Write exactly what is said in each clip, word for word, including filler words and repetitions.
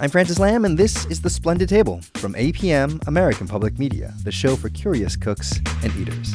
I'm Francis Lam, and this is The Splendid Table from A P M American Public Media, the show for curious cooks and eaters.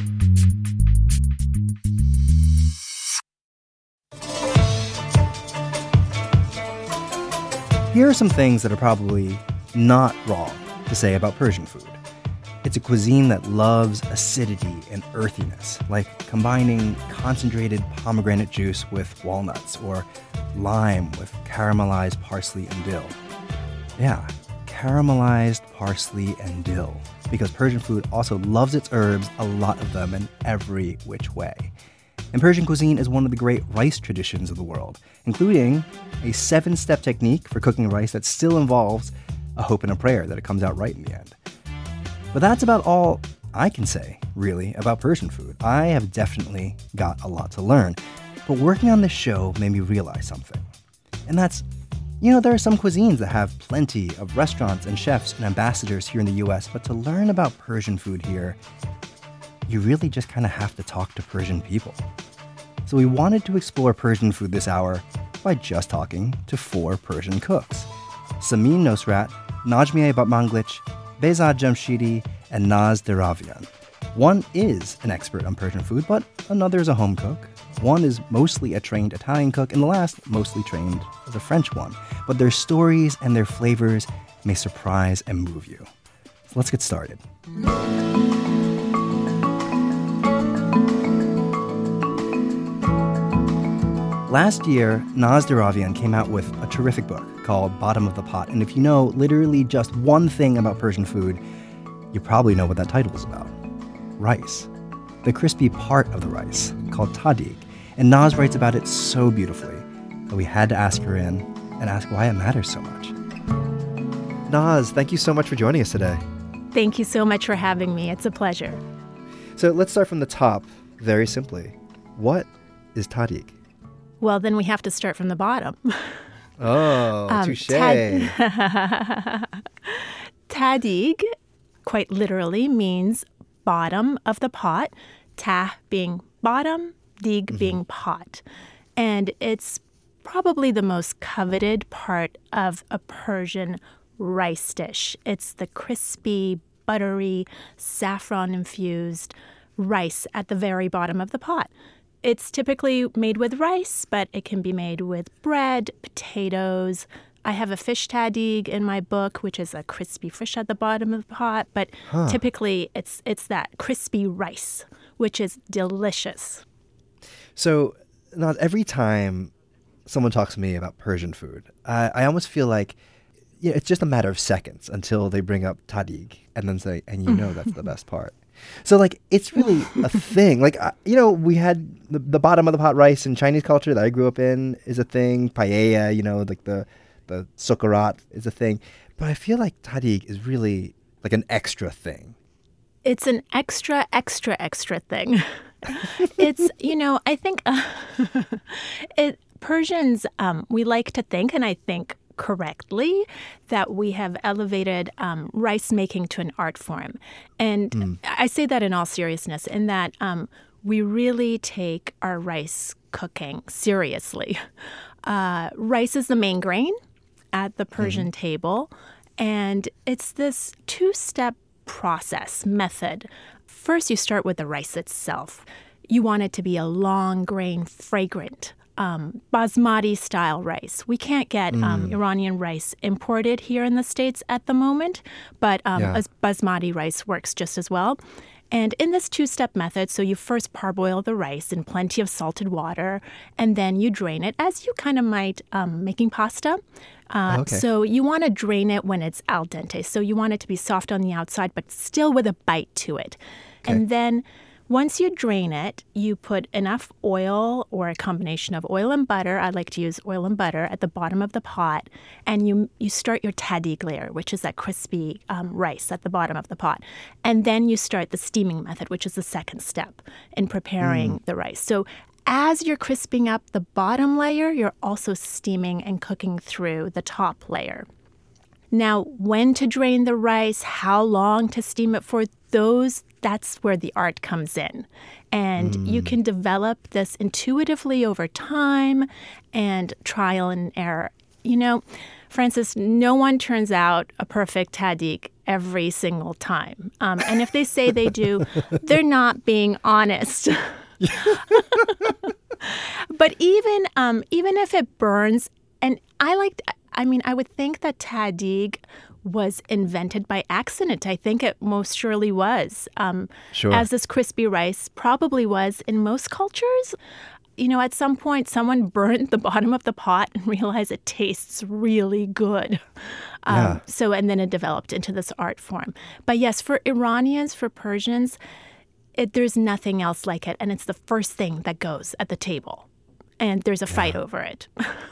Here are some things that are probably not wrong to say about Persian food. It's a cuisine that loves acidity and earthiness, like combining concentrated pomegranate juice with walnuts or lime with caramelized parsley and dill. Yeah, caramelized parsley and dill, because Persian food also loves its herbs, a lot of them in every which way. And Persian cuisine is one of the great rice traditions of the world, including a seven-step technique for cooking rice that still involves a hope and a prayer that it comes out right in the end. But that's about all I can say, really, about Persian food. I have definitely got a lot to learn, but working on this show made me realize something. And that's, you know, there are some cuisines that have plenty of restaurants and chefs and ambassadors here in the U S, but to learn about Persian food here, you really just kind of have to talk to Persian people. So we wanted to explore Persian food this hour by just talking to four Persian cooks. Samin Nosrat, Najmieh Batmanglich, Behzad Jamshidi, and Naz Deravian. One is an expert on Persian food, but another is a home cook. One is mostly a trained Italian cook, and the last mostly trained as a French one. But their stories and their flavors may surprise and move you. So let's get started. Last year, Naz Deravian came out with a terrific book called Bottom of the Pot. And if you know literally just one thing about Persian food, you probably know what that title is about. Rice. The crispy part of the rice, called tahdig. And Naz writes about it so beautifully that we had to ask her in and ask why it matters so much. Naz, thank you so much for joining us today. Thank you so much for having me. It's a pleasure. So let's start from the top, very simply. What is tahdig? Well, then we have to start from the bottom. Oh, um, touche. Tad- tahdig, quite literally, means bottom of the pot. Tah being bottom, dig mm-hmm. being pot. And it's probably the most coveted part of a Persian rice dish. It's the crispy, buttery, saffron-infused rice at the very bottom of the pot. It's typically made with rice, but it can be made with bread, potatoes. I have a fish tahdig in my book, which is a crispy fish at the bottom of the pot. But huh. typically, it's it's that crispy rice, which is delicious. So, not every time someone talks to me about Persian food, I, I almost feel like you know, it's just a matter of seconds until they bring up tahdig and then say, and you know that's the best part. So, like, it's really a thing. Like, uh, you know, we had the, the bottom of the pot rice in Chinese culture that I grew up in is a thing. Paella, you know, like the, the sokarat is a thing. But I feel like tahdig is really like an extra thing. It's an extra, extra, extra thing. It's, you know, I think uh, it, Persians, um, we like to think, and I think correctly, that we have elevated um, rice making to an art form. And mm. I say that in all seriousness, in that um, we really take our rice cooking seriously. Uh, rice is the main grain at the Persian mm-hmm. table, and it's this two-step process, method. First, you start with the rice itself. You want it to be a long grain, fragrant, um, basmati-style rice. We can't get mm. um, Iranian rice imported here in the States at the moment, but um, yeah. as basmati rice works just as well. And in this two-step method, so you first parboil the rice in plenty of salted water, and then you drain it, as you kind of might um, making pasta. Uh, okay. So you want to drain it when it's al dente. So you want it to be soft on the outside, but still with a bite to it. Okay. And then once you drain it, you put enough oil or a combination of oil and butter. I like to use oil and butter at the bottom of the pot. And you you start your tahdig layer, which is that crispy um, rice at the bottom of the pot. And then you start the steaming method, which is the second step in preparing mm. the rice. So as you're crisping up the bottom layer, you're also steaming and cooking through the top layer. Now, when to drain the rice, how long to steam it for, those, that's where the art comes in. And mm. you can develop this intuitively over time and trial and error. You know, Francis, no one turns out a perfect tahdig every single time. Um, and if they say they do, they're not being honest. But even um, even if it burns, and I like, I mean, I would think that tahdig was invented by accident. I think it most surely was. Um, Sure. As this crispy rice probably was in most cultures. You know, at some point, someone burned the bottom of the pot and realized it tastes really good. Um, Yeah. So, and then it developed into this art form. But yes, for Iranians, for Persians, it, there's nothing else like it. And it's the first thing that goes at the table. And there's a fight over it.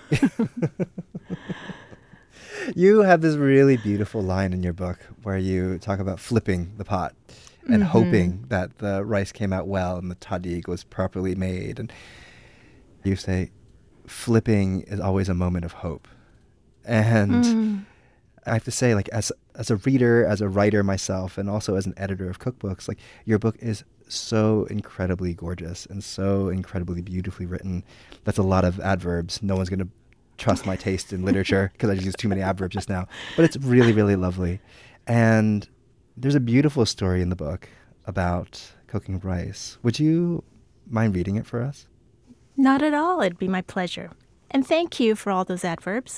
You have this really beautiful line in your book where you talk about flipping the pot and Mm-hmm. hoping that the rice came out well and the tahdig was properly made. And you say, flipping is always a moment of hope. And Mm. I have to say, like, as as a reader, as a writer myself, and also as an editor of cookbooks, like, your book is so incredibly gorgeous and so incredibly beautifully written. That's a lot of adverbs. No one's going to trust my taste in literature because I just used too many adverbs just now. But it's really, really lovely. And there's a beautiful story in the book about cooking rice. Would you mind reading it for us? Not at all. It'd be my pleasure. And thank you for all those adverbs.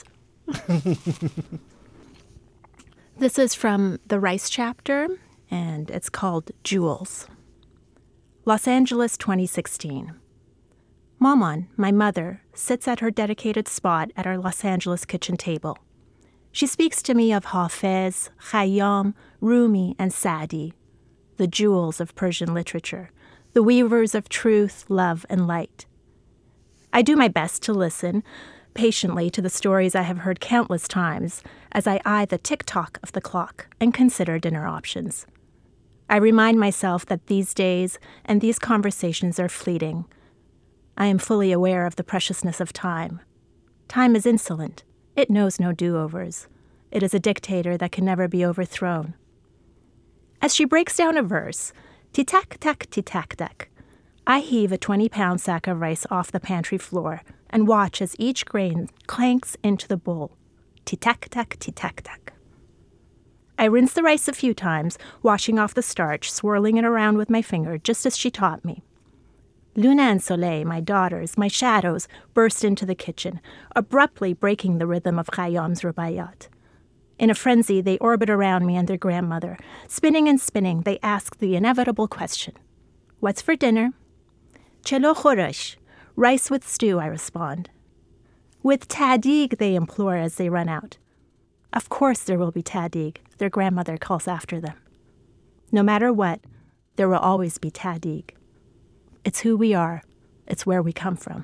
This is from the rice chapter, and it's called Jewels. Los Angeles, twenty sixteen. Maman, my mother, sits at her dedicated spot at our Los Angeles kitchen table. She speaks to me of Hafez, Khayyam, Rumi, and Sa'di, the jewels of Persian literature, the weavers of truth, love, and light. I do my best to listen patiently to the stories I have heard countless times as I eye the tick-tock of the clock and consider dinner options. I remind myself that these days and these conversations are fleeting. I am fully aware of the preciousness of time. Time is insolent. It knows no do-overs. It is a dictator that can never be overthrown. As she breaks down a verse, ti-tac-tac, ti-tac-tac, I heave a twenty-pound sack of rice off the pantry floor and watch as each grain clanks into the bowl. Ti-tac-tac, ti-tac-tac. I rinse the rice a few times, washing off the starch, swirling it around with my finger, just as she taught me. Luna and Soleil, my daughters, my shadows, burst into the kitchen, abruptly breaking the rhythm of Khayyam's rubaiyat. In a frenzy, they orbit around me and their grandmother. Spinning and spinning, they ask the inevitable question. What's for dinner? Chelo khoresh, rice with stew, I respond. With tahdig, they implore as they run out. Of course there will be tahdig, their grandmother calls after them. No matter what, there will always be tahdig. It's who we are. It's where we come from.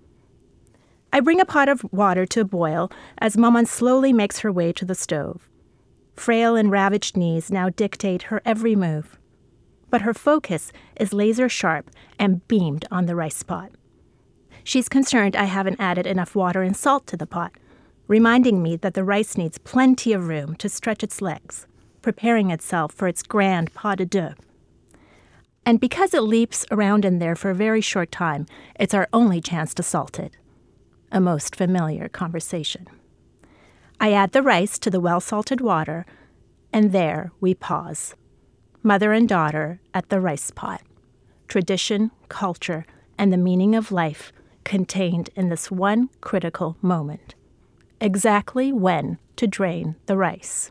I bring a pot of water to a boil as Maman slowly makes her way to the stove. Frail and ravaged knees now dictate her every move. But her focus is laser sharp and beamed on the rice pot. She's concerned I haven't added enough water and salt to the pot, reminding me that the rice needs plenty of room to stretch its legs, preparing itself for its grand pas de deux. And because it leaps around in there for a very short time, it's our only chance to salt it. A most familiar conversation. I add the rice to the well-salted water, and there we pause. Mother and daughter at the rice pot. Tradition, culture, and the meaning of life contained in this one critical moment. Exactly when to drain the rice.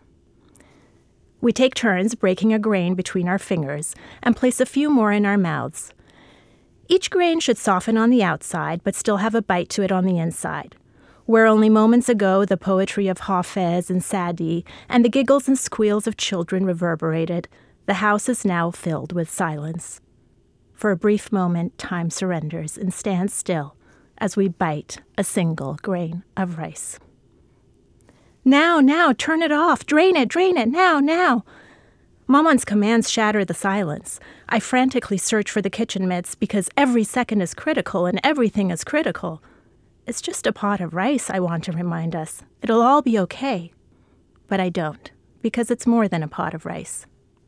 We take turns breaking a grain between our fingers and place a few more in our mouths. Each grain should soften on the outside, but still have a bite to it on the inside. Where only moments ago the poetry of Hafez and Sa'di and the giggles and squeals of children reverberated, the house is now filled with silence. For a brief moment, time surrenders and stands still as we bite a single grain of rice. Now, now, turn it off, drain it, drain it, now, now. Maman's commands shatter the silence. I frantically search for the kitchen mitts because every second is critical and everything is critical. It's just a pot of rice, I want to remind us. It'll all be okay. But I don't, because it's more than a pot of rice.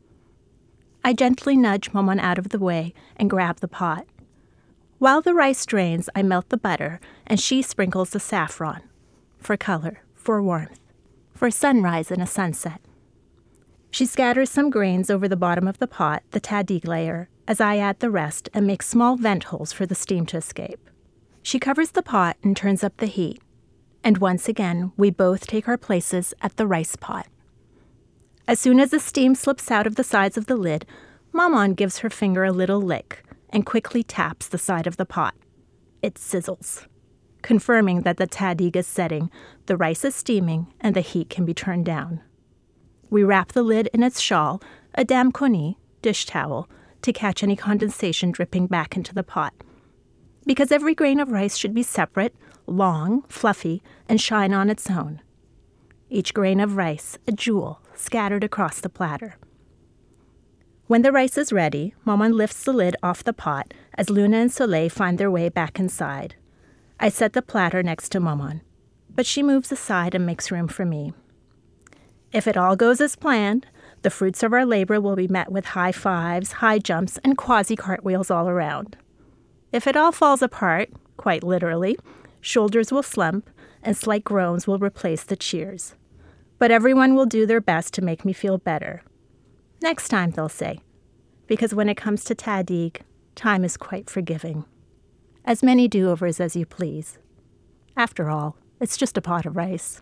I gently nudge Maman out of the way and grab the pot. While the rice drains, I melt the butter, and she sprinkles the saffron. For color, for warmth. for a sunrise and a sunset. She scatters some grains over the bottom of the pot, the tahdig layer, as I add the rest and make small vent holes for the steam to escape. She covers the pot and turns up the heat. And once again, we both take our places at the rice pot. As soon as the steam slips out of the sides of the lid, Maman gives her finger a little lick and quickly taps the side of the pot. It sizzles, confirming that the tahdig is setting, the rice is steaming, and the heat can be turned down. We wrap the lid in its shawl, a dam koni, dish towel, to catch any condensation dripping back into the pot. Because every grain of rice should be separate, long, fluffy, and shine on its own. Each grain of rice, a jewel, scattered across the platter. When the rice is ready, Maman lifts the lid off the pot as Luna and Soleil find their way back inside. I set the platter next to Maman, but she moves aside and makes room for me. If it all goes as planned, the fruits of our labor will be met with high fives, high jumps, and quasi-cartwheels all around. If it all falls apart, quite literally, shoulders will slump, and slight groans will replace the cheers. But everyone will do their best to make me feel better. Next time, they'll say, because when it comes to tahdig, time is quite forgiving. As many do-overs as you please. After all, it's just a pot of rice.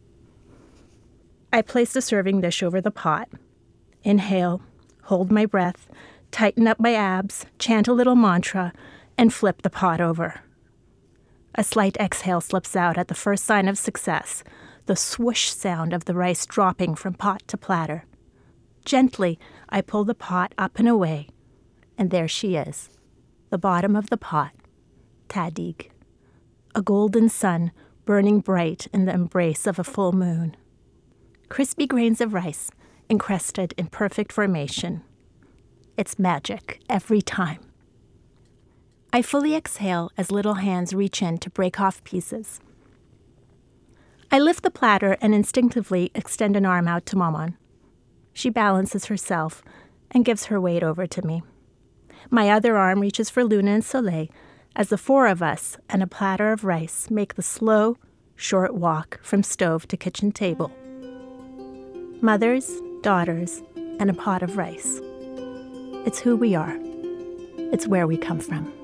I place the serving dish over the pot. Inhale, hold my breath, tighten up my abs, chant a little mantra, and flip the pot over. A slight exhale slips out at the first sign of success, the swoosh sound of the rice dropping from pot to platter. Gently, I pull the pot up and away, and there she is, the bottom of the pot, tahdig, a golden sun burning bright in the embrace of a full moon. Crispy grains of rice, encrusted in perfect formation. It's magic every time. I fully exhale as little hands reach in to break off pieces. I lift the platter and instinctively extend an arm out to Maman. She balances herself and gives her weight over to me. My other arm reaches for Luna and Soleil as the four of us and a platter of rice make the slow, short walk from stove to kitchen table. Mothers, daughters, and a pot of rice. It's who we are. It's where we come from.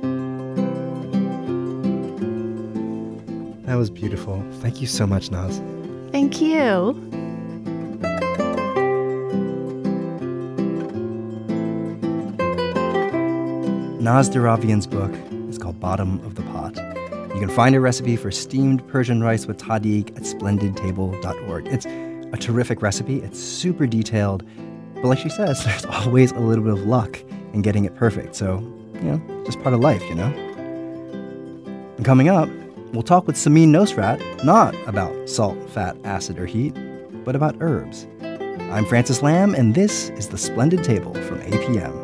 That was beautiful. Thank you so much, Naz. Thank you. Naz Deravian's book is called Bottom of the Pot. You can find a recipe for steamed Persian rice with tahdig at splendid table dot org. It's a terrific recipe. It's super detailed. But like she says, there's always a little bit of luck in getting it perfect. So, you know, just part of life, you know? And coming up, we'll talk with Samin Nosrat, not about salt, fat, acid, or heat, but about herbs. I'm Francis Lamb, and this is The Splendid Table from A P M.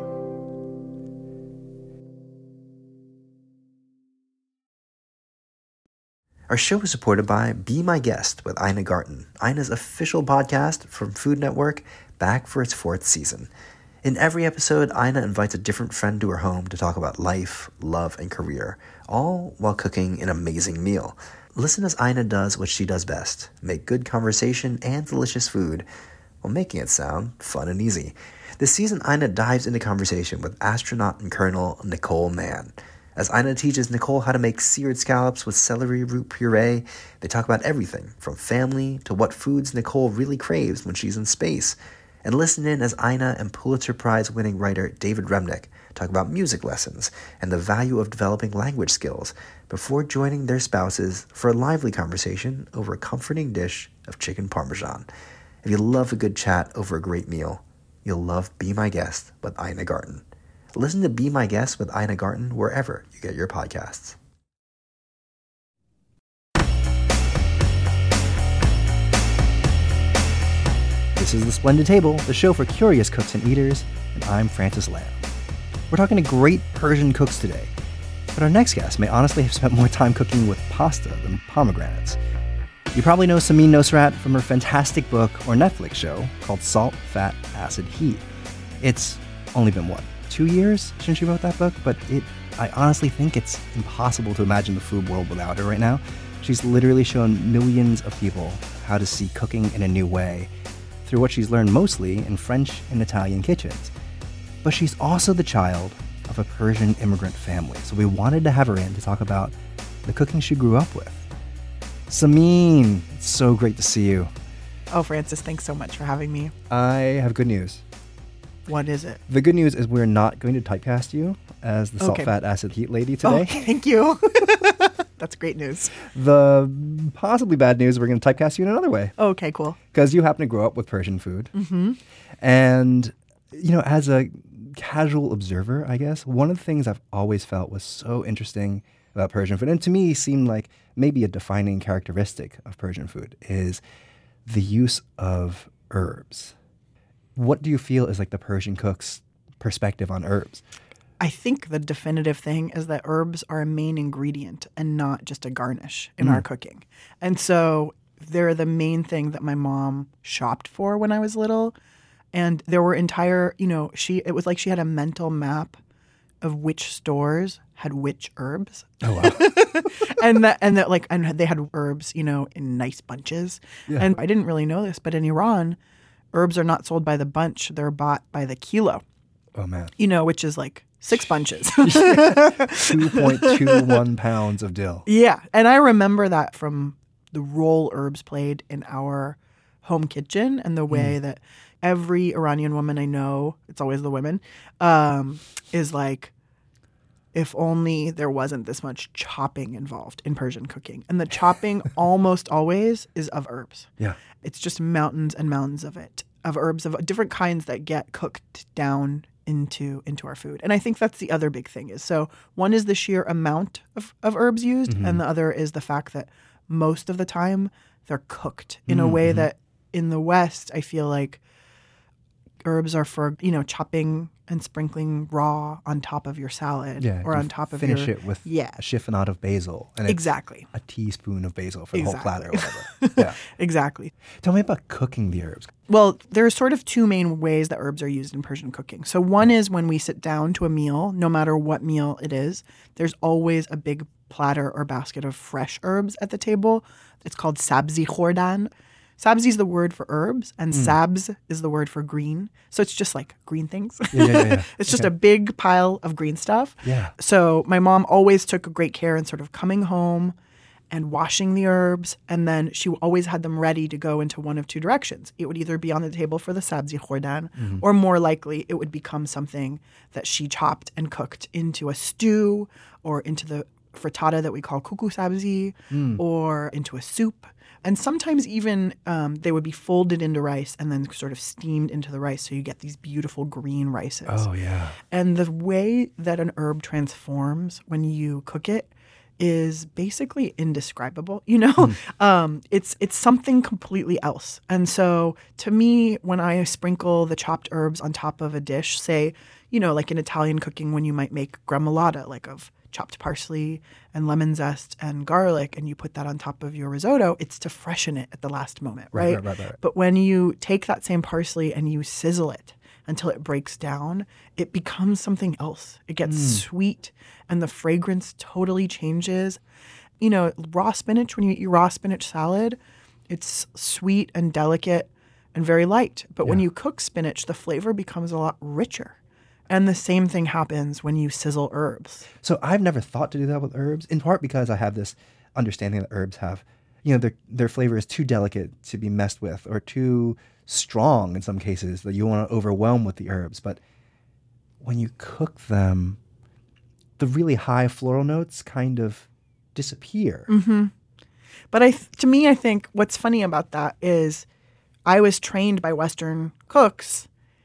Our show is supported by Be My Guest with Ina Garten, Ina's official podcast from Food Network, back for its fourth season. In every episode, Ina invites a different friend to her home to talk about life, love, and career, all while cooking an amazing meal. Listen as Ina does what she does best, make good conversation and delicious food, while making it sound fun and easy. This season, Ina dives into conversation with astronaut and Colonel Nicole Mann. As Ina teaches Nicole how to make seared scallops with celery root puree, they talk about everything from family to what foods Nicole really craves when she's in space. And listen in as Ina and Pulitzer Prize-winning writer David Remnick talk about music lessons and the value of developing language skills before joining their spouses for a lively conversation over a comforting dish of chicken parmesan. If you love a good chat over a great meal, you'll love Be My Guest with Ina Garten. Listen to Be My Guest with Ina Garten wherever you get your podcasts. This is The Splendid Table, the show for curious cooks and eaters, and I'm Francis Lamb. We're talking to great Persian cooks today, but our next guest may honestly have spent more time cooking with pasta than pomegranates. You probably know Samin Nosrat from her fantastic book or Netflix show called Salt, Fat, Acid, Heat. It's only been, what, two years since she wrote that book, but it I honestly think it's impossible to imagine the food world without her right now. She's literally shown millions of people how to see cooking in a new way through what she's learned mostly in French and Italian kitchens. But she's also the child of a Persian immigrant family, so we wanted to have her in to talk about the cooking she grew up with. Samin, it's so great to see you. Oh, Francis, thanks so much for having me. I have good news. What is it? The good news is we're not going to typecast you as the salt, Okay. fat, acid, heat lady today. Oh, thank you. That's great news. The possibly bad news, we're going to typecast you in another way. Okay, cool. Because you happen to grow up with Persian food. Mm-hmm. And, you know, as a casual observer, I guess, one of the things I've always felt was so interesting about Persian food, and to me seemed like maybe a defining characteristic of Persian food, is the use of herbs. What do you feel is like the Persian cook's perspective on herbs? I think the definitive thing is that herbs are a main ingredient and not just a garnish in Mm. our cooking. And so they're the main thing that my mom shopped for when I was little. And there were entire, you know, she it was like she had a mental map of which stores had which herbs. Oh, wow. and that and that like and they had herbs, you know, in nice bunches. Yeah. And I didn't really know this, but in Iran, herbs are not sold by the bunch, they're bought by the kilo, Oh, man. you know, which is like six bunches. two point two one pounds of dill. Yeah. And I remember that from the role herbs played in our home kitchen and the way Mm. that every Iranian woman I know, it's always the women, um, is like, if only there wasn't this much chopping involved in Persian cooking. And the chopping almost always is of herbs. Yeah. It's just mountains and mountains of it, of herbs of different kinds that get cooked down into into our food. And I think that's the other big thing is, so one is the sheer amount of, of herbs used, Mhm. and the other is the fact that most of the time they're cooked in a Mm, way mhm. that in the West, I feel like herbs are for, you know, chopping and sprinkling raw on top of your salad Yeah. or you on top of finish your... it with Yeah. a chiffonade of basil. And it's Exactly. a teaspoon of basil for the whole Exactly. platter or whatever. Yeah. Exactly. Tell me about cooking the herbs. Well, there are sort of two main ways that herbs are used in Persian cooking. So one is when we sit down to a meal, no matter what meal it is, there's always a big platter or basket of fresh herbs at the table. It's called sabzi khordan. Sabzi is the word for herbs, and Mm. sabz is the word for green. So it's just like green things. Yeah, yeah, yeah, yeah. It's just Okay. a big pile of green stuff. Yeah. So my mom always took great care in sort of coming home and washing the herbs, and then she always had them ready to go into one of two directions. It would either be on the table for the sabzi khordan, Mhm. or more likely it would become something that she chopped and cooked into a stew or into the frittata that we call kuku sabzi, Mm. or into a soup. And sometimes even um, they would be folded into rice and then sort of steamed into the rice, so you get these beautiful green rices. Oh, yeah. And the way that an herb transforms when you cook it is basically indescribable. You know, Mm. um, it's it's something completely else. And so to me, when I sprinkle the chopped herbs on top of a dish, say, you know, like in Italian cooking, when you might make gremolata, like of chopped parsley and lemon zest and garlic, and you put that on top of your risotto, it's to freshen it at the last moment, Right, right? right, right, right. But when you take that same parsley and you sizzle it until it breaks down, it becomes something else. It gets Mm. sweet and the fragrance totally changes. You know, raw spinach, when you eat your raw spinach salad, it's sweet and delicate and very light. But when Yeah. you cook spinach, the flavor becomes a lot richer. And the same thing happens when you sizzle herbs. So I've never thought to do that with herbs, in part because I have this understanding that herbs have, you know, their their flavor is too delicate to be messed with, or too strong in some cases that you want to overwhelm with the herbs. But when you cook them, the really high floral notes kind of disappear. Mm-hmm. But I, th- to me, I think what's funny about that is I was trained by Western cooks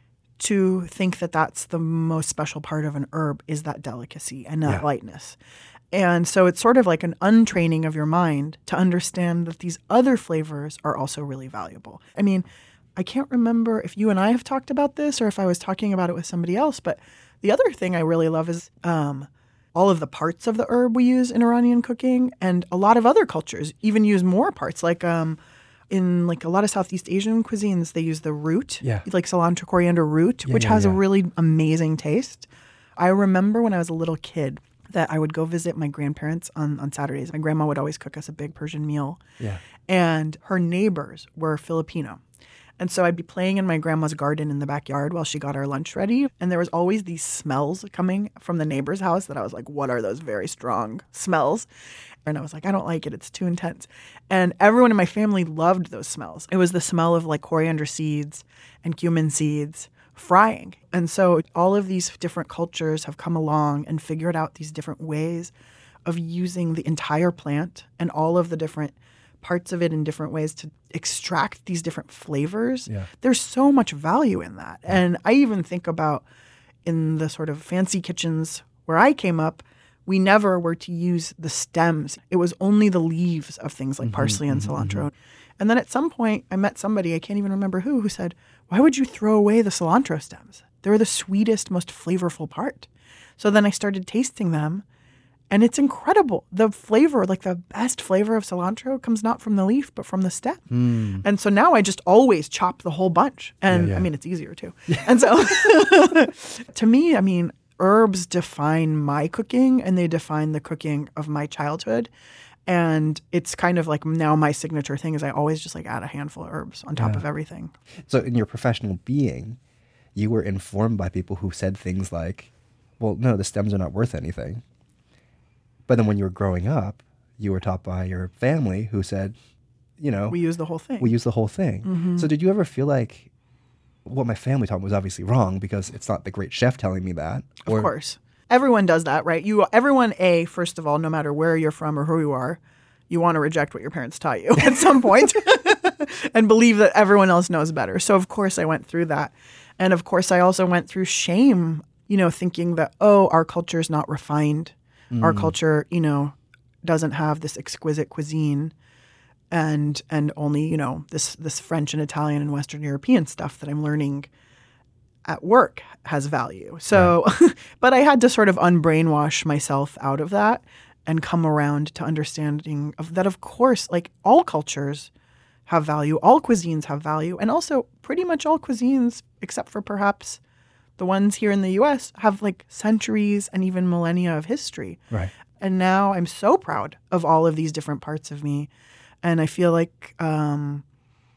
to think that that's the most special part of an herb is that delicacy and that Yeah. lightness. And so it's sort of like an untraining of your mind to understand that these other flavors are also really valuable. I mean, I can't remember if you and I have talked about this or if I was talking about it with somebody else, but the other thing I really love is um, all of the parts of the herb we use in Iranian cooking, and a lot of other cultures even use more parts, like um, in like a lot of Southeast Asian cuisines, they use the root, Yeah. like cilantro coriander root, Yeah, which yeah, has yeah. a really amazing taste. I remember when I was a little kid that I would go visit my grandparents on, on Saturdays. My grandma would always cook us a big Persian meal. Yeah. And her neighbors were Filipino. And so I'd be playing in my grandma's garden in the backyard while she got our lunch ready. And there was always these smells coming from the neighbor's house that I was like, what are those very strong smells? And I was like, I don't like it. It's too intense. And everyone in my family loved those smells. It was the smell of like coriander seeds and cumin seeds frying. And so all of these different cultures have come along and figured out these different ways of using the entire plant and all of the different parts of it in different ways to extract these different flavors. Yeah. There's so much value in that. And I even think about in the sort of fancy kitchens where I came up, we never were to use the stems. It was only the leaves of things like parsley and cilantro. And then at some point, I met somebody, I can't even remember who, who said, why would you throw away the cilantro stems? They're the sweetest, most flavorful part. So then I started tasting them, and it's incredible. The flavor, like the best flavor of cilantro comes not from the leaf, but from the stem. Mm. And so now I just always chop the whole bunch. And Yeah, yeah. I mean, it's easier too. And so to me, I mean, herbs define my cooking, and they define the cooking of my childhood. And it's kind of like now my signature thing is I always just like add a handful of herbs on top Yeah. of everything. So in your professional being, you were informed by people who said things like, well, no, the stems are not worth anything. But then when you were growing up, you were taught by your family who said, you know, We use the whole thing. we use the whole thing. Mm-hmm. So did you ever feel like what my family taught me was obviously wrong because it's not the great chef telling me that? Of course. Everyone does that, right? You, everyone, A, first of all, no matter where you're from or who you are, you want to reject what your parents taught you at some point and believe that everyone else knows better. So, of course, I went through that. And, of course, I also went through shame, you know, thinking that, oh, our culture is not refined. Our culture, you know, doesn't have this exquisite cuisine and and only, you know, this this French and Italian and Western European stuff that I'm learning at work has value. So, but I had to sort of unbrainwash myself out of that and come around to understanding of that, of course, like all cultures have value, all cuisines have value, and also pretty much all cuisines, except for perhaps the ones here in the U S, have like centuries and even millennia of history. Right. And now I'm so proud of all of these different parts of me. And I feel like um,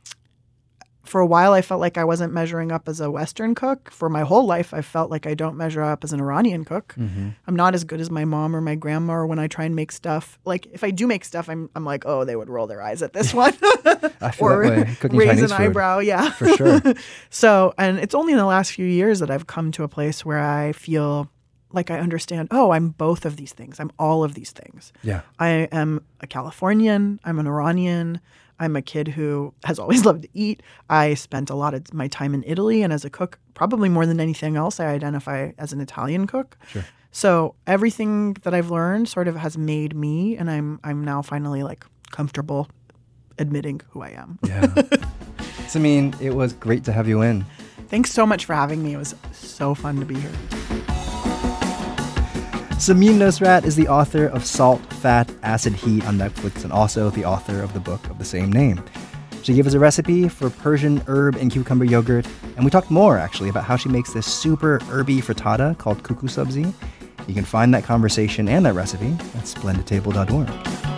for a while, I felt like I wasn't measuring up as a Western cook. For my whole life, I felt like I don't measure up as an Iranian cook. Mm-hmm. I'm not as good as my mom or my grandma, or when I try and make stuff. Like, if I do make stuff, I'm I'm like, oh, they would roll their eyes at this one. I feel or that way. Cooking raise Chinese an food. eyebrow. Yeah. For sure. So, and it's only in the last few years that I've come to a place where I feel like I understand, oh, I'm both of these things. I'm all of these things. Yeah. I am a Californian. I'm an Iranian. I'm a kid who has always loved to eat. I spent a lot of my time in Italy, and as a cook, probably more than anything else, I identify as an Italian cook. Sure. So everything that I've learned sort of has made me, and I'm I'm now finally like comfortable admitting who I am. Yeah. Samin, it was great to have you in. Thanks so much for having me. It was so fun to be here. Samin Nosrat is the author of Salt, Fat, Acid, Heat on Netflix and also the author of the book of the same name. She gave us a recipe for Persian herb and cucumber yogurt, and we talked more actually about how she makes this super herby frittata called kuku sabzi. You can find that conversation and that recipe at splendid table dot org.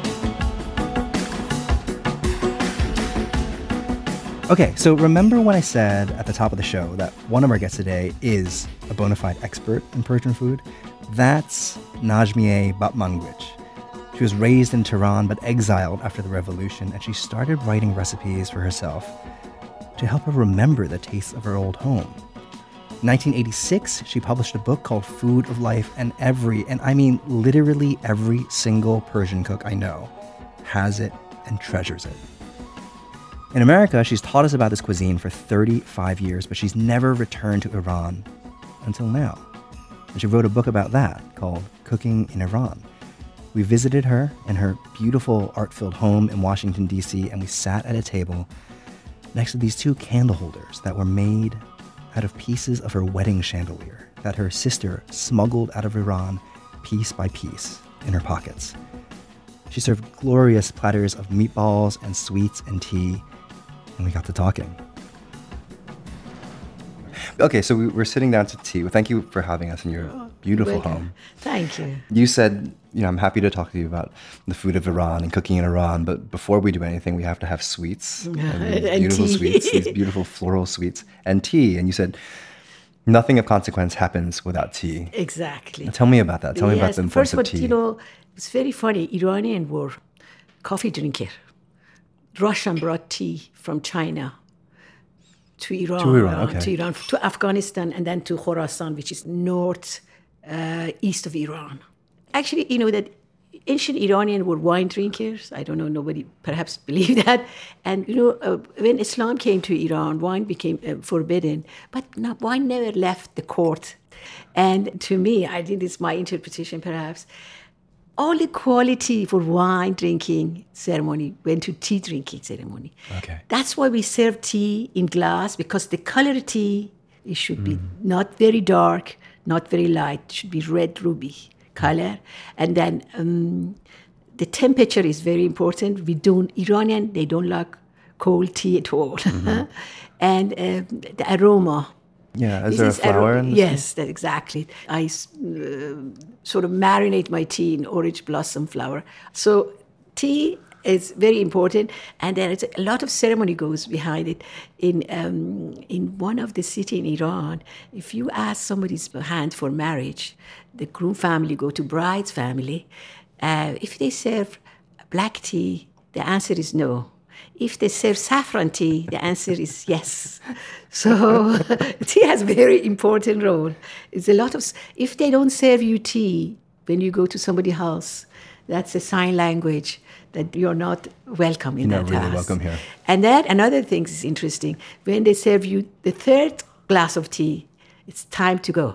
Okay, so remember when I said at the top of the show that one of our guests today is a bona fide expert in Persian food? That's Najmieh Batmangwych. She was raised in Tehran but exiled after the revolution, and she started writing recipes for herself to help her remember the tastes of her old home. In nineteen eighty-six, she published a book called Food of Life, and every, and I mean literally every single Persian cook I know has it and treasures it. In America, she's taught us about this cuisine for thirty-five years, but she's never returned to Iran until now. And she wrote a book about that called Cooking in Iran. We visited her in her beautiful art-filled home in Washington, D C, and we sat at a table next to these two candle holders that were made out of pieces of her wedding chandelier that her sister smuggled out of Iran piece by piece in her pockets. She served glorious platters of meatballs and sweets and tea, and we got to talking. Okay, so we, we're sitting down to tea. Well, thank you for having us in your beautiful Welcome. home. Thank you. You said, you know, I'm happy to talk to you about the food of Iran and cooking in Iran, but before we do anything, we have to have sweets. And these And beautiful tea. sweets, these beautiful floral sweets, and tea. And you said nothing of consequence happens without tea. Exactly. Tell me about that. Tell me about Yes, the importance first, of but tea. you know, it's very funny. Iranian were coffee drinker. Russian brought tea from China to Iran, To Iran, uh, okay. to Iran, to Afghanistan, and then to Khorasan, which is north uh, east of Iran. Actually, you know that ancient Iranians were wine drinkers. I don't know, nobody perhaps believe that. And you know, uh, when Islam came to Iran, wine became uh, forbidden, but no, wine never left the court. And to me, I think it's my interpretation perhaps, all the quality for wine drinking ceremony went to tea drinking ceremony. Okay. That's why we serve tea in glass, because the color of tea, it should be not very dark, not very light. It should be red ruby color. And then um, the temperature is very important. We don't, Iranian, they don't like cold tea at all. And uh, the aroma. Yeah, is This there a is flower aro- in this? Yes, that exactly. I uh, sort of marinate my tea in orange blossom flower. So tea is very important, and there is a lot of ceremony goes behind it. In um, in one of the city in Iran, if you ask somebody's hand for marriage, the groom family go to bride's family. Uh, if they serve black tea, the answer is no. If they serve saffron tea, the answer is yes. So tea has a very important role. It's a lot of. If they don't serve you tea when you go to somebody's house, that's a sign language that you're not welcome in You're that not really house. welcome here. And that another thing is interesting. When they serve you the third glass of tea, it's time to go.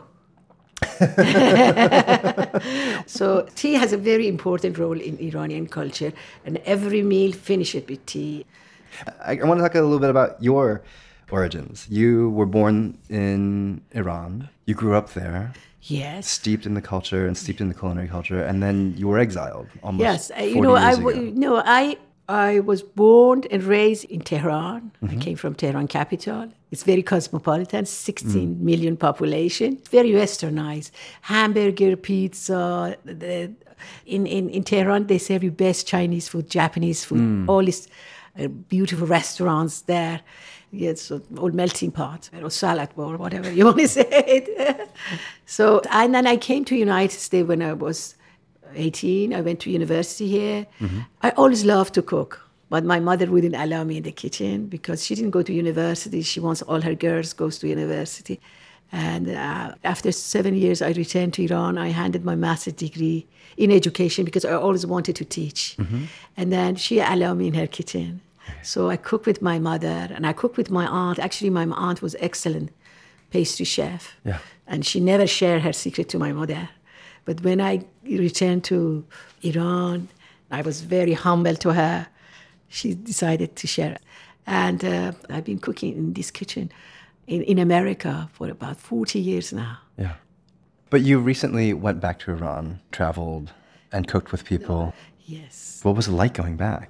So tea has a very important role in Iranian culture, and every meal finish it with tea. I, I want to talk a little bit about your origins. You were born in Iran. You grew up there, Yes. steeped in the culture and steeped in the culinary culture, and then you were exiled almost Yes, uh, forty you know, I years w- ago. no, I I was born and raised in Tehran. Mm-hmm. I came from Tehran capital. It's very cosmopolitan, sixteen Mm. million population, very westernized. Hamburger, pizza. The, in, in in Tehran, they serve you best Chinese food, Japanese food, Mm. all these uh, beautiful restaurants there. Yes, so all melting pot, or salad bowl, whatever you want to say it. So, and then I came to United States when I was eighteen. I went to university here. I always loved to cook, but my mother wouldn't allow me in the kitchen because she didn't go to university. She wants all her girls goes to university. And uh, after seven years, I returned to Iran. I handed my master's degree in education because I always wanted to teach. And then she allowed me in her kitchen. So I cooked with my mother and I cooked with my aunt. Actually, my aunt was excellent pastry chef. Yeah. And she never shared her secret to my mother. But when I returned to Iran, I was very humble to her. She decided to share. And uh, I've been cooking in this kitchen in, in America for about forty years now. Yeah. But you recently went back to Iran, traveled, and cooked with people. Yes. What was it like going back?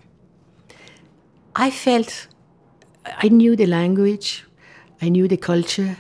I felt I knew the language, I knew the culture,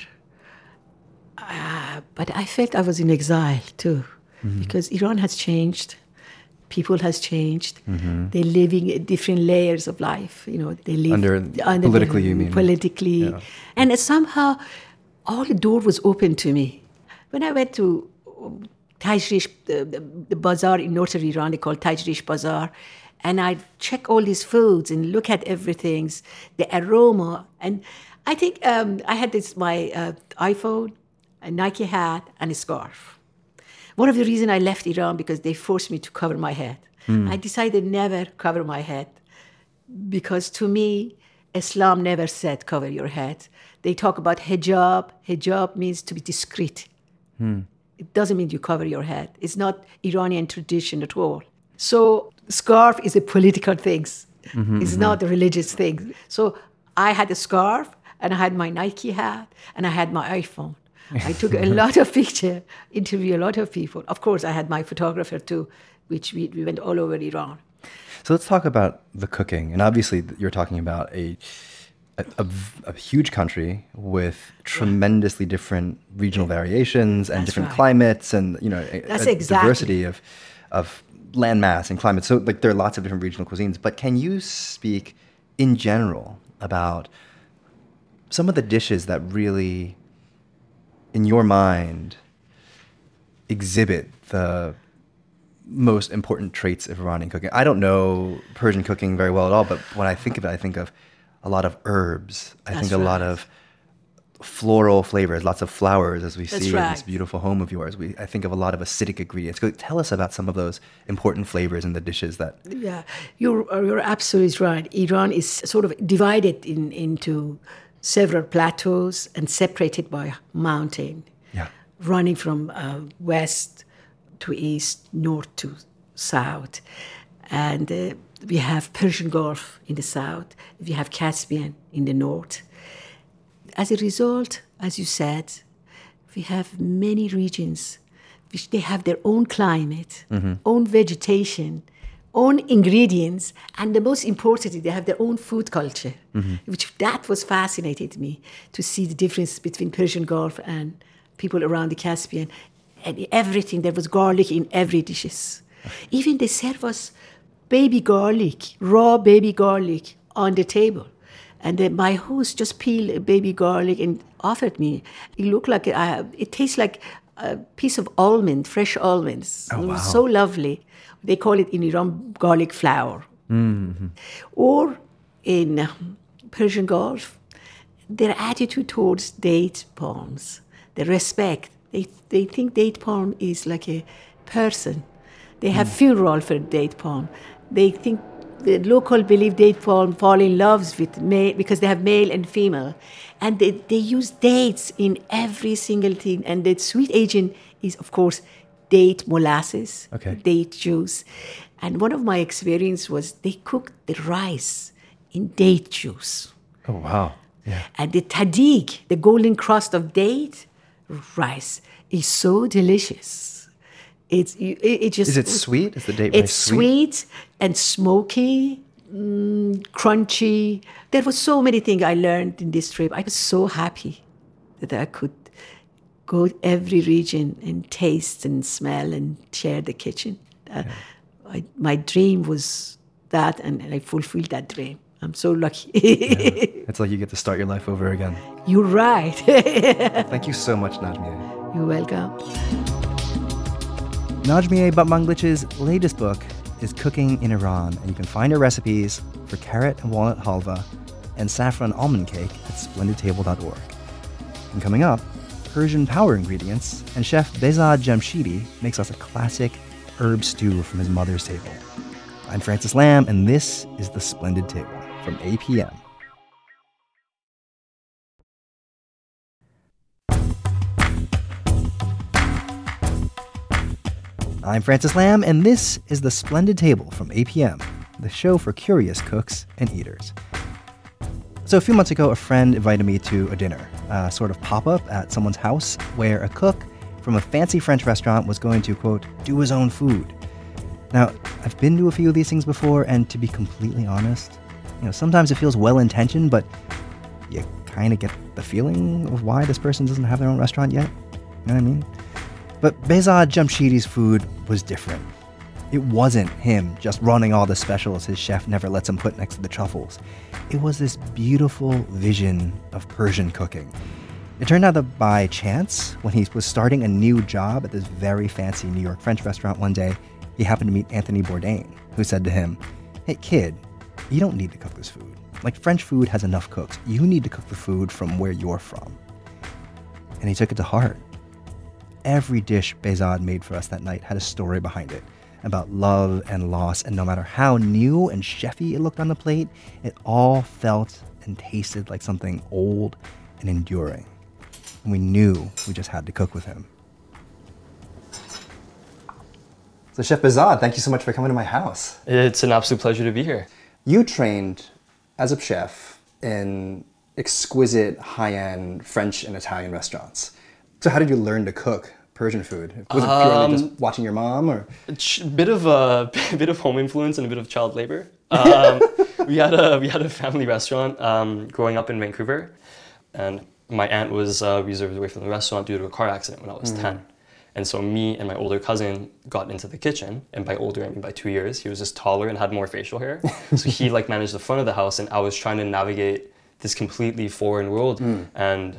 uh, but I felt I was in exile too, because Iran has changed, people has changed. They're living in different layers of life. You know, they live Under- politically, you mean? politically, Yeah. and somehow all the door was open to me. When I went to Tajrish, the, the, the bazaar in northern Iran, they call Tajrish Bazaar. And I check all these foods and look at everything, the aroma. And I think um, I had this, my uh, iPhone, a Nike hat, and a scarf. One of the reasons I left Iran because they forced me to cover my head. I decided never cover my head because to me, Islam never said cover your head. They talk about hijab. Hijab means to be discreet. It doesn't mean you cover your head. It's not Iranian tradition at all. So scarf is a political thing. It's not a religious thing. So I had a scarf and I had my Nike hat and I had my iPhone. I took a lot of pictures, interviewed a lot of people. Of course, I had my photographer too, which we, we went all over Iran. So let's talk about the cooking. And obviously, you're talking about a a, a v- a huge country with tremendously different regional variations and That's different right. climates and, you know, a, That's a exactly. diversity of, of landmass and climate. So like there are lots of different regional cuisines, but can you speak in general about some of the dishes that really, in your mind, exhibit the most important traits of Iranian cooking? I don't know Persian cooking very well at all, but when I think of it, I think of a lot of herbs. I That's think a lot right. of floral flavors, lots of flowers, as we That's see in right. this beautiful home of yours. We, I think of a lot of acidic ingredients. Go, tell us about some of those important flavors in the dishes that... Yeah, you're, you're absolutely right. Iran is sort of divided in, into several plateaus and separated by mountain, Yeah. running from uh, west to east, north to south. And uh, we have Persian Gulf in the south. We have Caspian in the north. As a result, as you said, we have many regions which they have their own climate, own vegetation, own ingredients, and the most importantly, they have their own food culture, which that was fascinated me to see the difference between Persian Gulf and people around the Caspian. And everything, there was garlic in every dishes. Even they serve us baby garlic, raw baby garlic on the table. And then my host just peeled a baby garlic and offered me. It looked like, uh, it tastes like a piece of almond, fresh almonds. Oh, It was wow. so lovely. They call it in Iran garlic flour. Mm-hmm. Or in um, Persian Gulf, their attitude towards date palms, the respect. They, they think date palm is like a person. They have funeral for date palm. They think the local believe date palm fall in love with male because they have male and female. And they, they use dates in every single thing. And the sweet agent is, of course, date molasses, Okay. date juice. And one of my experience was they cooked the rice in date juice. Oh, wow. Yeah. And the tadig, the golden crust of date rice, is so delicious. It's it, it just Is it sweet? Is the date it's rice sweet? sweet and smoky, mm, crunchy. There were so many things I learned in this trip. I was so happy that I could go every region and taste and smell and share the kitchen. Uh, I, my dream was that, and I fulfilled that dream. I'm so lucky. It's like you get to start your life over again. You're right. Thank you so much, Najmieh. You're welcome. Najmieh Batmanglich's latest book is Cooking in Iran, and you can find her recipes for carrot and walnut halva and saffron almond cake at splendid table dot org. And coming up, Persian power ingredients, and chef Behzad Jamshidi makes us a classic herb stew from his mother's table. I'm Francis Lamb, and this is The Splendid Table from A P M. I'm Francis Lamb, and this is The Splendid Table from A P M, the show for curious cooks and eaters. So a few months ago, a friend invited me to a dinner, a sort of pop-up at someone's house where a cook from a fancy French restaurant was going to, quote, do his own food. Now, I've been to a few of these things before, and to be completely honest, you know, sometimes it feels well-intentioned, but you kind of get the feeling of why this person doesn't have their own restaurant yet. You know what I mean? But Behzad Jamshidi's food was different. It wasn't him just running all the specials his chef never lets him put next to the truffles. It was this beautiful vision of Persian cooking. It turned out that by chance, when he was starting a new job at this very fancy New York French restaurant one day, he happened to meet Anthony Bourdain, who said to him, hey kid, you don't need to cook this food. Like, French food has enough cooks. You need to cook the food from where you're from. And he took it to heart. Every dish Behzad made for us that night had a story behind it, about love and loss, and no matter how new and chefy it looked on the plate, it all felt and tasted like something old and enduring. And we knew we just had to cook with him. So Chef Behzad, thank you so much for coming to my house. It's an absolute pleasure to be here. You trained as a chef in exquisite high-end French and Italian restaurants. So how did you learn to cook Persian food? Was it purely Um, just watching your mom, or? A ch- bit of a bit of home influence and a bit of child labor. Um, we had a we had a family restaurant um, growing up in Vancouver, and my aunt was uh, reserved away from the restaurant due to a car accident when I was ten. And so me and my older cousin got into the kitchen, and by older I mean by two years. He was just taller and had more facial hair. So he like managed the front of the house, and I was trying to navigate this completely foreign world. And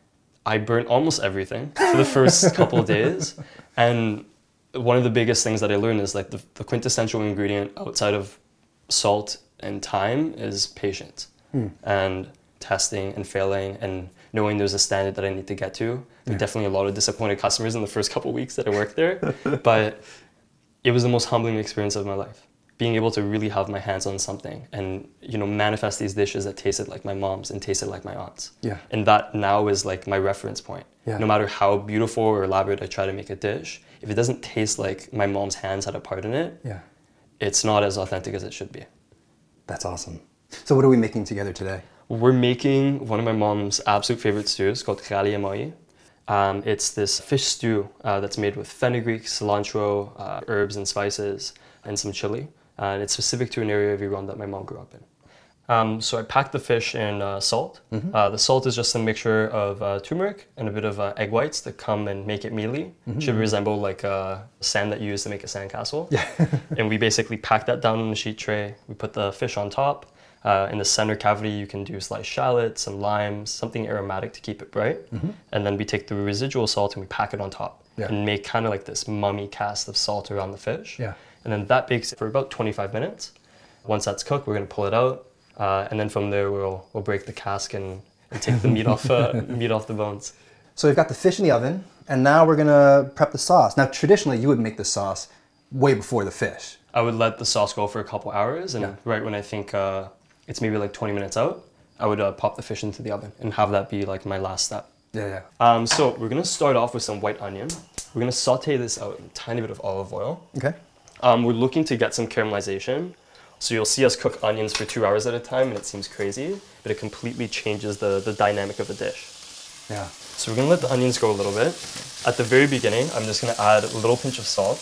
I burnt almost everything for the first couple of days. And one of the biggest things that I learned is like the, the quintessential ingredient outside of salt and thyme is patience and testing and failing and knowing there's a standard that I need to get to. There were definitely a lot of disappointed customers in the first couple of weeks that I worked there, but it was the most humbling experience of my life. Being able to really have my hands on something and, you know, manifest these dishes that tasted like my mom's and tasted like my aunt's. Yeah. And that now is like my reference point. Yeah. No matter how beautiful or elaborate I try to make a dish, if it doesn't taste like my mom's hands had a part in it, Yeah. it's not as authentic as it should be. That's awesome. So what are we making together today? We're making one of my mom's absolute favorite stews called khali moi. Um, it's this fish stew uh, that's made with fenugreek, cilantro, uh, herbs and spices, and some chili. Uh, and it's specific to an area of Iran that my mom grew up in. Um, so I packed the fish in uh, salt. Mm-hmm. Uh, the salt is just a mixture of uh, turmeric and a bit of uh, egg whites that come and make it mealy. Mm-hmm. Should resemble like uh, sand that you use to make a sandcastle. Yeah. And we basically pack that down on a sheet tray. We put the fish on top. Uh, in the center cavity, you can do sliced shallots, some limes, something aromatic to keep it bright. Mm-hmm. And then we take the residual salt and we pack it on top yeah. and make kind of like this mummy cast of salt around the fish. Yeah. And then that bakes for about twenty-five minutes. Once that's cooked, we're going to pull it out. Uh, and then from there, we'll we'll break the cask and, and take the meat off uh, meat off the bones. So we've got the fish in the oven, and now we're going to prep the sauce. Now, traditionally, you would make the sauce way before the fish. I would let the sauce go for a couple hours, and yeah. right when I think uh, it's maybe like twenty minutes out, I would uh, pop the fish into the oven and have that be like my last step. Yeah, yeah. Um, so we're gonna start off with some white onion. We're gonna saute this out in a tiny bit of olive oil. Okay. Um, we're looking to get some caramelization. So you'll see us cook onions for two hours at a time, and it seems crazy, but it completely changes the, the dynamic of the dish. Yeah. So we're gonna let the onions go a little bit. At the very beginning, I'm just gonna add a little pinch of salt.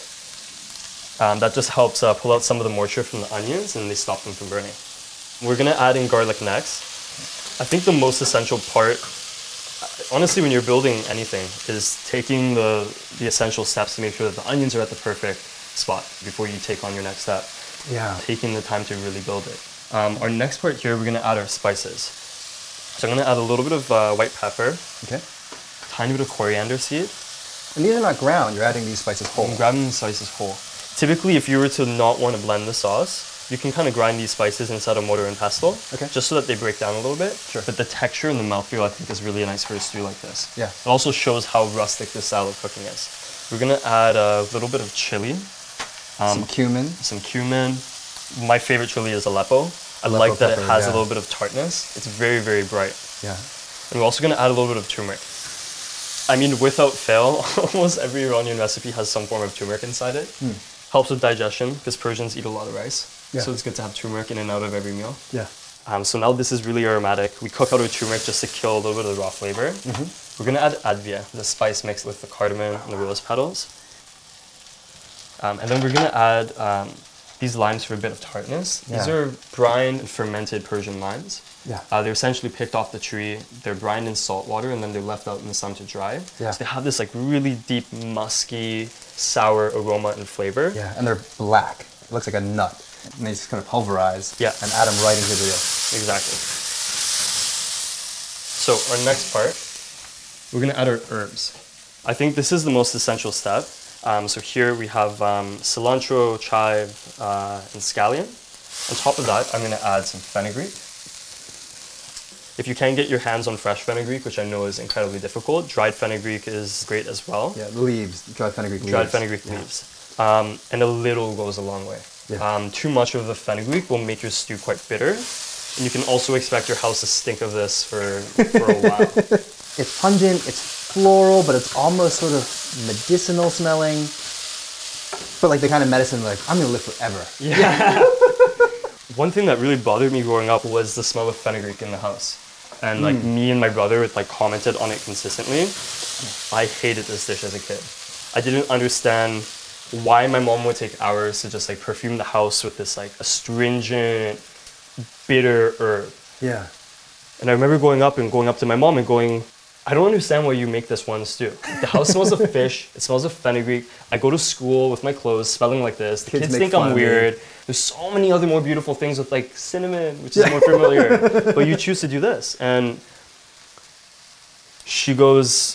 Um, that just helps uh, pull out some of the moisture from the onions, and they stop them from burning. We're gonna add in garlic next. I think the most essential part, honestly, when you're building anything, is taking the, the essential steps to make sure that the onions are at the perfect spot before you take on your next step. Yeah. Taking the time to really build it. Um, our next part here, we're gonna add our spices. So I'm gonna add a little bit of uh, white pepper. Okay. Tiny bit of coriander seed. And these are not ground, you're adding these spices whole. I'm grabbing the spices whole. Typically, if you were to not want to blend the sauce, you can kind of grind these spices inside a mortar and pestle, okay. just so that they break down a little bit. Sure. But the texture and the mouthfeel, I think, is really nice for a stew like this. Yeah. It also shows how rustic this style of cooking is. We're gonna add a little bit of chili. Um, some cumin. Some cumin. My favorite chili is Aleppo. I Aleppo like that pepper, it has yeah. a little bit of tartness. It's very, very bright. Yeah. And we're also gonna add a little bit of turmeric. I mean, without fail, almost every Iranian recipe has some form of turmeric inside it. Mm. Helps with digestion, because Persians eat a lot of rice. Yeah. So it's good to have turmeric in and out of every meal. Yeah. Um, so now this is really aromatic. We cook out our turmeric just to kill a little bit of the raw flavor. Mm-hmm. We're gonna add advia, the spice mixed with the cardamom and the rose petals. Um, and then we're gonna add um, these limes for a bit of tartness. Yeah. These are brined and fermented Persian limes. Yeah. Uh, they're essentially picked off the tree. They're brined in salt water, and then they're left out in the sun to dry. Yeah. So they have this like really deep, musky, sour aroma and flavor. Yeah, and they're black. It looks like a nut. And they just kind of pulverize yeah. and add them right into the dish. Exactly. So our next part, we're gonna add our herbs. I think this is the most essential step. Um, so here we have um, cilantro, chive, uh, and scallion. On top of that, I'm gonna add some fenugreek. If you can get your hands on fresh fenugreek, which I know is incredibly difficult, dried fenugreek is great as well. Yeah, leaves, dried fenugreek leaves. Dried fenugreek yeah. leaves. Um, and a little goes a long way. Yeah. Um, too much of the fenugreek will make your stew quite bitter. And you can also expect your house to stink of this for, for a while. It's pungent, it's floral, but it's almost sort of medicinal smelling. But like the kind of medicine like, I'm gonna live forever. Yeah. yeah. One thing that really bothered me growing up was the smell of fenugreek in the house. And like mm. me and my brother like commented on it consistently. I hated this dish as a kid. I didn't understand why my mom would take hours to just like perfume the house with this like astringent, bitter herb. Yeah. And I remember going up and going up to my mom and going, I don't understand why you make this one stew. The house smells of fish. It smells of fenugreek. I go to school with my clothes smelling like this. The Kids kids, make think fun I'm of me. weird. There's so many other more beautiful things with like cinnamon, which is more familiar. But you choose to do this. And she goes,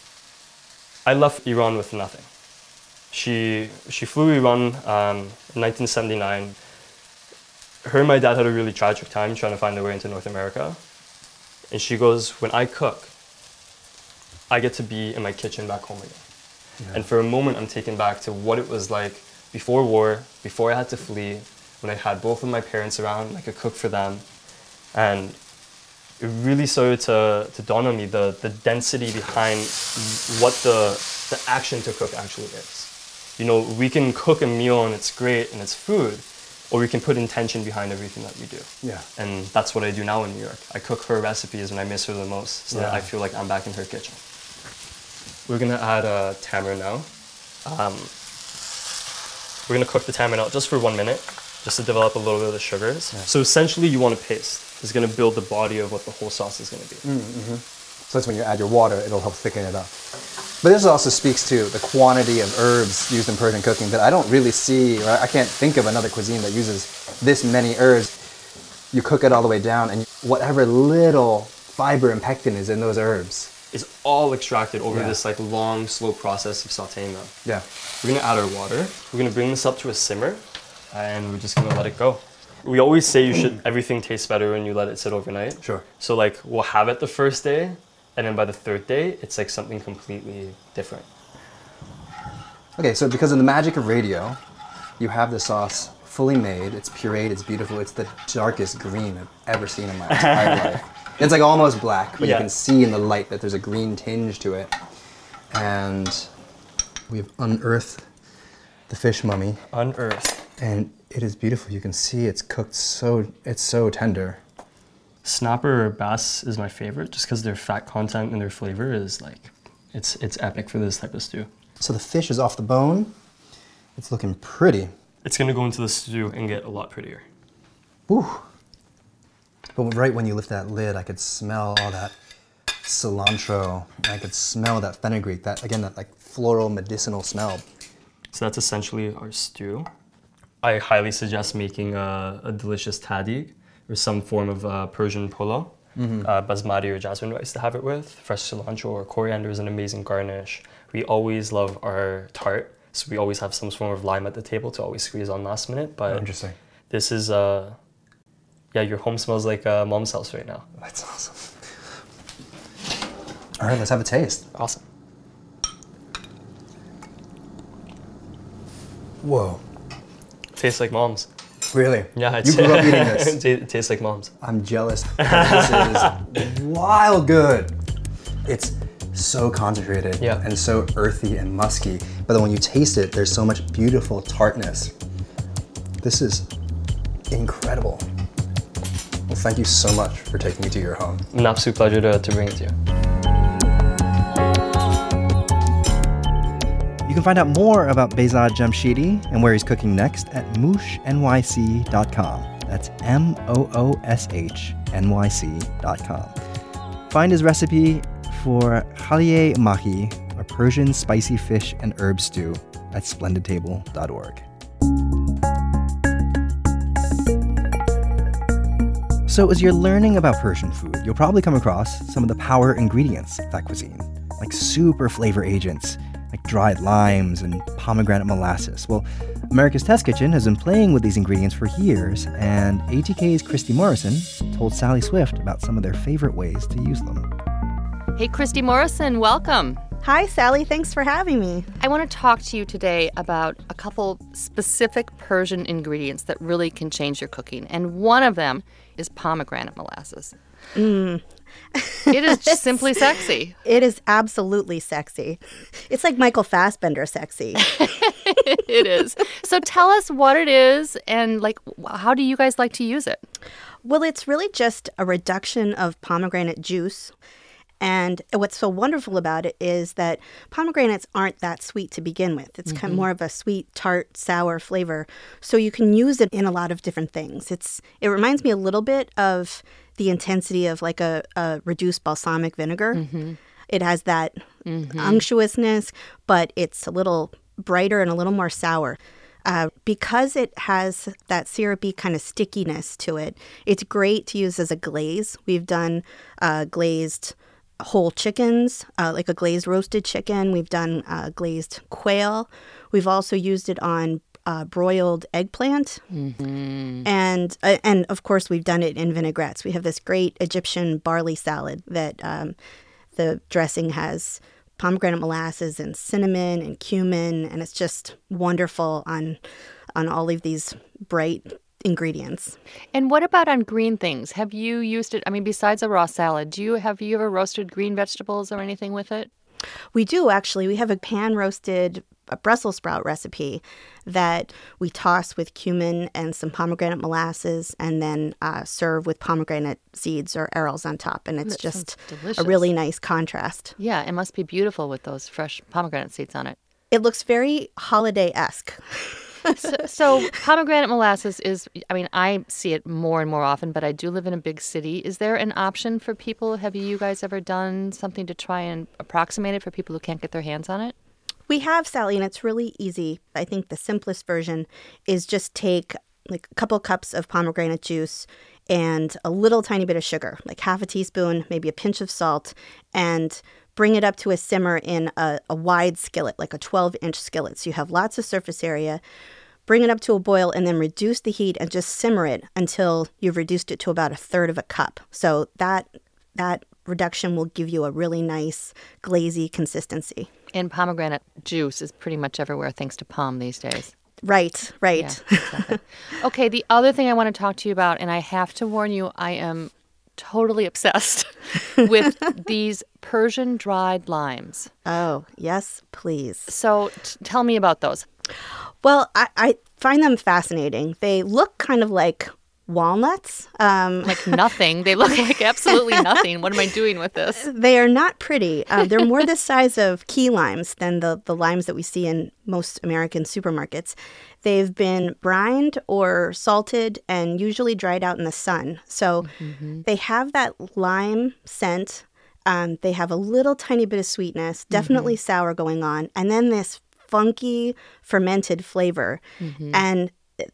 I left Iran with nothing. She she flew Iran um, in nineteen seventy-nine. Her and my dad had a really tragic time trying to find their way into North America. And she goes, when I cook, I get to be in my kitchen back home again. Yeah. And for a moment, I'm taken back to what it was like before war, before I had to flee, when I had both of my parents around, I could cook for them. And it really started to, to dawn on me the, the density behind what the, the action to cook actually is. You know, we can cook a meal and it's great and it's food, or we can put intention behind everything that we do. Yeah. And that's what I do now in New York. I cook her recipes when I miss her the most, so Yeah. that I feel like I'm back in her kitchen. We're gonna add uh, tamarind now. Um, we're gonna cook the tamarind out just for one minute, just to develop a little bit of the sugars. Yeah. So essentially you want a paste. It's gonna build the body of what the whole sauce is gonna be. Mm-hmm. So that's when you add your water, it'll help thicken it up. But this also speaks to the quantity of herbs used in Persian cooking that I don't really see, or I can't think of another cuisine that uses this many herbs. You cook it all the way down, and whatever little fiber and pectin is in those herbs is all extracted over Yeah. this like long, slow process of sauteing them. Yeah. We're gonna add our water. We're gonna bring this up to a simmer, and we're just gonna let it go. We always say you should, everything tastes better when you let it sit overnight. Sure. So like, we'll have it the first day, and then by the third day, it's like something completely different. Okay, so because of the magic of radio, you have the sauce fully made, it's pureed, it's beautiful, it's the darkest green I've ever seen in my entire life. It's like almost black, but Yeah. you can see in the light that there's a green tinge to it. And we've unearthed the fish mummy, Unearthed. and it is beautiful. You can see it's cooked so, it's so tender. Snapper or bass is my favorite, just because their fat content and their flavor is like, it's it's epic for this type of stew. So the fish is off the bone. It's looking pretty. It's gonna go into the stew and get a lot prettier. Woo. But right when you lift that lid, I could smell all that cilantro, and I could smell that fenugreek, that, again, that like floral medicinal smell. So that's essentially our stew. I highly suggest making a, a delicious tahdig or some form of uh, Persian polo, mm-hmm. uh, basmati or jasmine rice to have it with. Fresh cilantro or coriander is an amazing garnish. We always love our tart, so we always have some form of lime at the table to always squeeze on last minute. But Oh, interesting. This is, uh, yeah, your home smells like uh, mom's house right now. That's awesome. All right, let's have a taste. Awesome. Whoa. Tastes like mom's. Really? Yeah, You grew up eating this. it ta- it tastes like mom's. I'm jealous. This is wild good. It's so concentrated Yeah. and so earthy and musky. But then when you taste it, there's so much beautiful tartness. This is incredible. Well, thank you so much for taking me to your home. An absolute pleasure to, to bring it to you. You can find out more about Behzad Jamshidi and where he's cooking next at moosh N Y C dot com. That's M O O S H N Y C dot com. Find his recipe for Khaliyeh Mahi, a Persian spicy fish and herb stew, at splendid table dot org. So as you're learning about Persian food, you'll probably come across some of the power ingredients of that cuisine, like super flavor agents, like dried limes and pomegranate molasses. Well, America's Test Kitchen has been playing with these ingredients for years, and A T K's Christy Morrison told Sally Swift about some of their favorite ways to use them. Hey, Christy Morrison, welcome. Hi, Sally. Thanks for having me. I want to talk to you today about a couple specific Persian ingredients that really can change your cooking. And one of them is pomegranate molasses. Mm. It is just simply sexy. It is absolutely sexy. It's like Michael Fassbender sexy. It is. So tell us what it is and like how do you guys like to use it? Well, it's really just a reduction of pomegranate juice And what's so wonderful about it is that pomegranates aren't that sweet to begin with. It's kind of more of a sweet, tart, sour flavor. So you can use it in a lot of different things. It's It reminds me a little bit of the intensity of like a, a reduced balsamic vinegar. Mm-hmm. It has that mm-hmm. unctuousness, but it's a little brighter and a little more sour. Uh, because it has that syrupy kind of stickiness to it, it's great to use as a glaze. We've done uh, glazed whole chickens, uh, like a glazed roasted chicken. We've done uh, glazed quail. We've also used it on uh, broiled eggplant. Mm-hmm. And, uh, and of course, we've done it in vinaigrettes. We have this great Egyptian barley salad that um, the dressing has pomegranate molasses and cinnamon and cumin, and it's just wonderful on on all of these bright ingredients. And what about on green things? Have you used it? I mean, besides a raw salad, do you have you ever roasted green vegetables or anything with it? We do, actually. We have a pan-roasted Brussels sprout recipe that we toss with cumin and some pomegranate molasses and then uh, serve with pomegranate seeds or arils on top. And it's That just sounds a really nice contrast. Yeah, it must be beautiful with those fresh pomegranate seeds on it. It looks very holiday-esque. so, so pomegranate molasses is, I mean, I see it more and more often, but I do live in a big city. Is there an option for people? Have you guys ever done something to try and approximate it for people who can't get their hands on it? We have, Sally, and it's really easy. I think the simplest version is just take like a couple cups of pomegranate juice and a little tiny bit of sugar, like half a teaspoon, maybe a pinch of salt, and bring it up to a simmer in a, a wide skillet, like a twelve-inch skillet. So you have lots of surface area. Bring it up to a boil and then reduce the heat and just simmer it until you've reduced it to about a third of a cup. So that that reduction will give you a really nice glazy consistency. And pomegranate juice is pretty much everywhere thanks to Pom these days. Right, right. Yeah, exactly. Okay, the other thing I want to talk to you about, and I have to warn you, I am totally obsessed with these Persian dried limes. Oh, yes, please. So t- tell me about those. Well, I, I find them fascinating. They look kind of like walnuts. Um, Like nothing. They look like absolutely nothing. What am I doing with this? They are not pretty. Uh, they're more the size of key limes than the, the limes that we see in most American supermarkets. They've been brined or salted and usually dried out in the sun. So mm-hmm. they have that lime scent. Um, they have a little tiny bit of sweetness, definitely mm-hmm. sour going on, and then this funky fermented flavor. Mm-hmm. And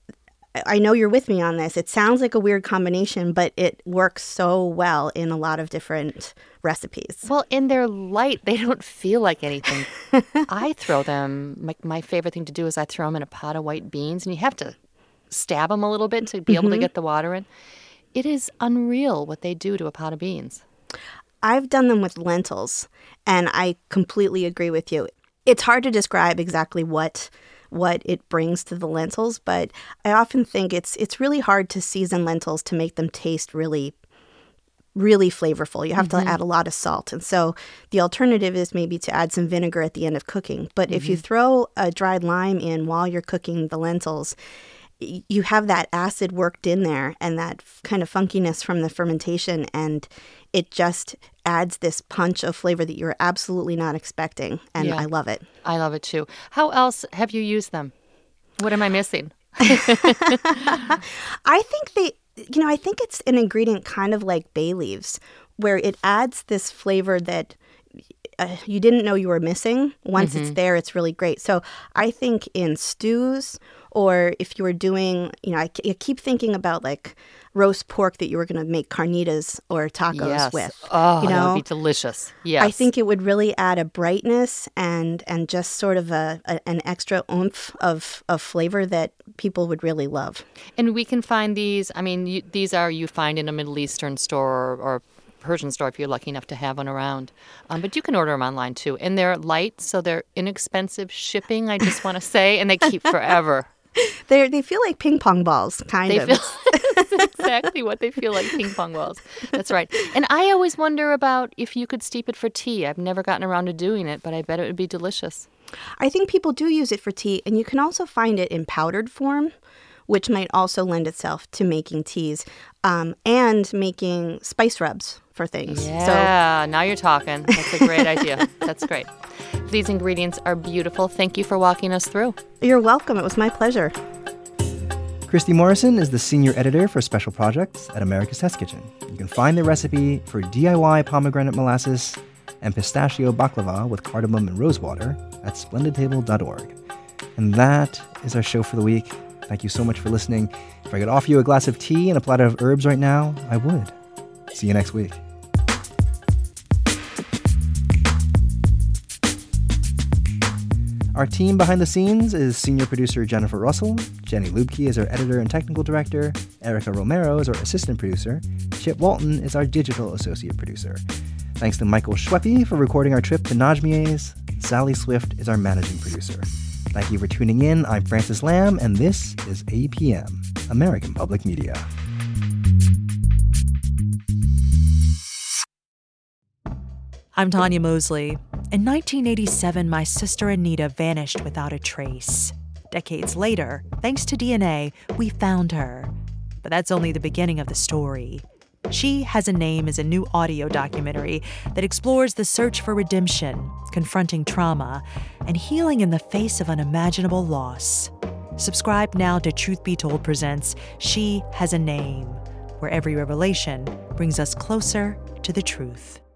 I know you're with me on this. It sounds like a weird combination, but it works so well in a lot of different recipes. Well, in their light, they don't feel like anything. I throw them, my, my favorite thing to do is I throw them in a pot of white beans, and you have to stab them a little bit to be mm-hmm. able to get the water in. It is unreal what they do to a pot of beans. I've done them with lentils, and I completely agree with you. It's hard to describe exactly what what it brings to the lentils, but I often think it's it's really hard to season lentils to make them taste really, really flavorful. You have mm-hmm. to add a lot of salt. And so the alternative is maybe to add some vinegar at the end of cooking. But mm-hmm. if you throw a dried lime in while you're cooking the lentils, you have that acid worked in there and that kind of funkiness from the fermentation, and it just adds this punch of flavor that you're absolutely not expecting, and yeah. I love it. I love it too. How else have you used them? What am I missing? I think they, you know, I think it's an ingredient kind of like bay leaves, where it adds this flavor that uh, you didn't know you were missing. Once mm-hmm. it's there, it's really great. So I think in stews, or if you were doing, you know, I, I keep thinking about like roast pork that you were going to make carnitas or tacos yes. with. Oh, you know? That would be delicious. Yes. I think it would really add a brightness and and just sort of a, a an extra oomph of, of flavor that people would really love. And we can find these, I mean, you, these are you find in a Middle Eastern store or, or Persian store if you're lucky enough to have one around. Um, but you can order them online too. And they're light, so they're inexpensive shipping, I just want to say, and they keep forever. They they feel like ping pong balls, kind they of. Feel, that's exactly what they feel like, ping pong balls. That's right. And I always wonder about if you could steep it for tea. I've never gotten around to doing it, but I bet it would be delicious. I think people do use it for tea, and you can also find it in powdered form, which might also lend itself to making teas um, and making spice rubs for things. Yeah, now you're talking. That's a great idea. That's great. These ingredients are beautiful. Thank you for walking us through. So you're welcome. It was my pleasure. Christy Morrison is the senior editor for special projects at America's Test Kitchen. You can find the recipe for D I Y pomegranate molasses and pistachio baklava with cardamom and rosewater at splendid table dot org. And that is our show for the week. Thank you so much for listening. If I could offer you a glass of tea and a platter of herbs right now, I would. See you next week. Our team behind the scenes is senior producer Jennifer Russell. Jenny Lubke is our editor and technical director. Erica Romero is our assistant producer. Chip Walton is our digital associate producer. Thanks to Michael Schweppe for recording our trip to Najmier's. Sally Swift is our managing producer. Thank you for tuning in. I'm Francis Lamb, and this is A P M, American Public Media. I'm Tanya Mosley. In nineteen eighty-seven, my sister Anita vanished without a trace. Decades later, thanks to D N A, we found her. But that's only the beginning of the story. She Has a Name is a new audio documentary that explores the search for redemption, confronting trauma, and healing in the face of unimaginable loss. Subscribe now to Truth Be Told presents She Has a Name, where every revelation brings us closer to the truth.